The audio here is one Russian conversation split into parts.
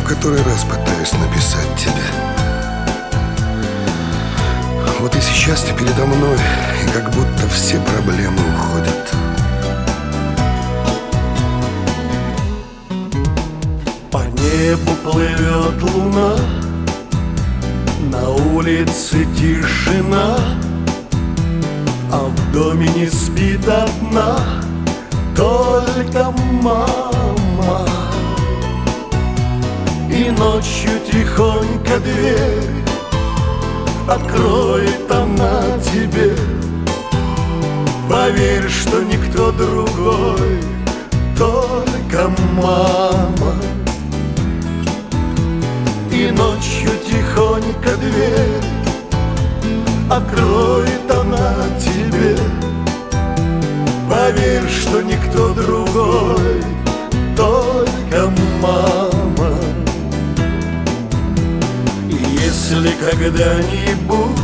который раз пытаюсь написать тебе. Вот и сейчас ты передо мной, и как будто все проблемы уходят. По небу плывет луна, на улице тишина, а в доме не спит одна только мама. И ночью тихонько дверь откроет она тебе. Поверь, что никто другой, только мама. И ночью тихонько дверь откроет она тебе. Поверь, что никто другой, только мама. И если когда-нибудь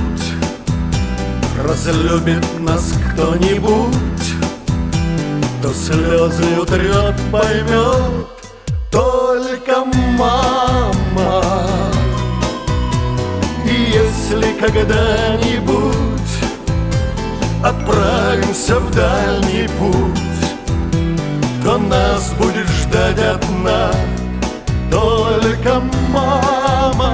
разлюбит нас кто-нибудь, то слезы утрет, поймет только мама. И если когда-нибудь отправимся в дальний путь, то нас будет ждать одна только мама.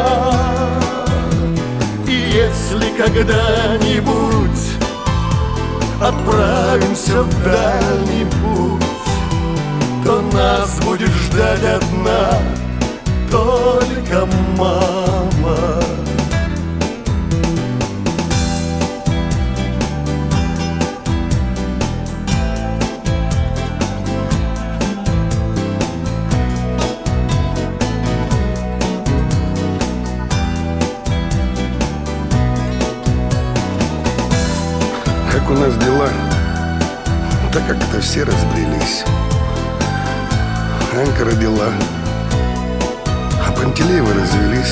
И если когда-нибудь отправимся в дальний путь, то нас будет ждать одна только мама. Как у нас дела? Да как-то все разбрелись. Анька родила, а Пантелеевы развелись.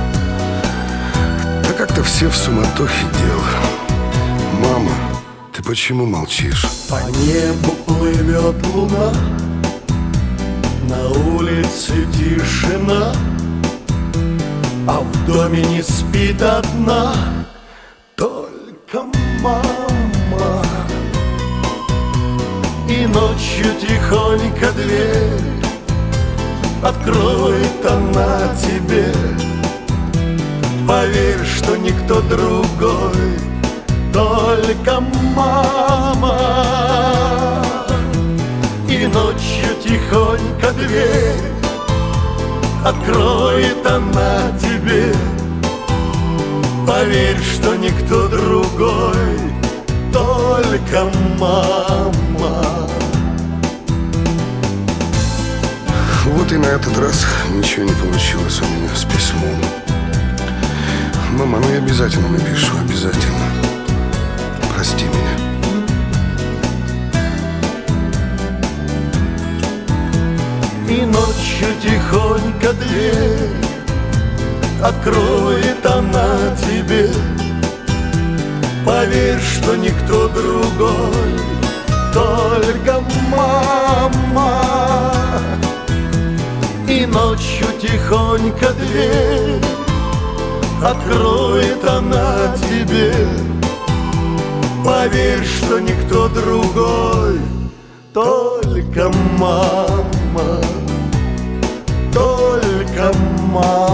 Да как-то все в суматохе дел. Мама, ты почему молчишь? По небу плывет луна, на улице тишина, а в доме не спит одна только мама. И ночью тихонько дверь откроет она тебе. Поверь, что никто другой, только мама. И ночью тихонько дверь откроет она тебе. Поверь, что никто другой, только мама. Вот и на этот раз ничего не получилось у меня с письмом. Мама, ну я обязательно напишу, обязательно. Прости меня. И ночью тихонько дверь откроет она тебе. Поверь, что никто другой, только мама. И ночью тихонько дверь откроет она тебе. Поверь, что никто другой, только мама, только мама.